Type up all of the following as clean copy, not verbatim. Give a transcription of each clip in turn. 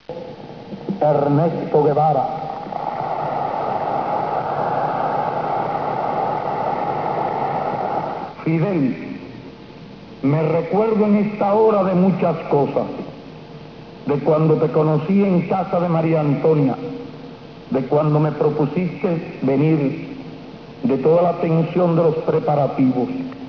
Ernesto Guevara. Fidel, me recuerdo en esta hora de muchas cosas, de cuando te conocí en casa de María Antonia, de cuando me propusiste venir, de toda la tensión de los preparativos.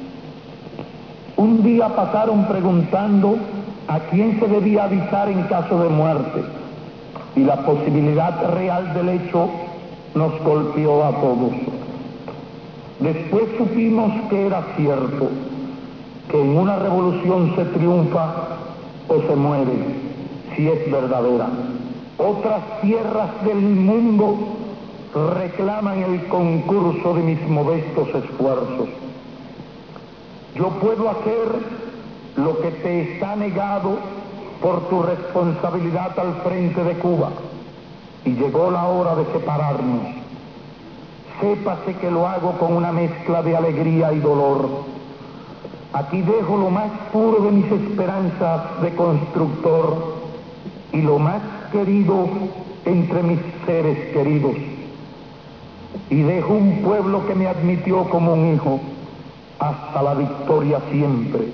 Un día pasaron preguntando a quién se debía avisar en caso de muerte, y la posibilidad real del hecho nos golpeó a todos. Después supimos que era cierto, que en una revolución se triunfa o se muere, si es verdadera. Otras tierras del mundo reclaman el concurso de mis modestos esfuerzos. Yo puedo hacer lo que te está negado por tu responsabilidad al frente de Cuba, y llegó la hora de separarnos. Sépase que lo hago con una mezcla de alegría y dolor. Aquí dejo lo más puro de mis esperanzas de constructor y lo más querido entre mis seres queridos. Y dejo un pueblo que me admitió como un hijo hasta la victoria siempre.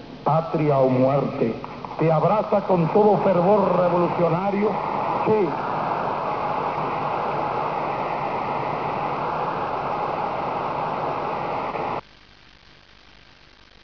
Patria o muerte. Te abraza con todo fervor revolucionario. Sí.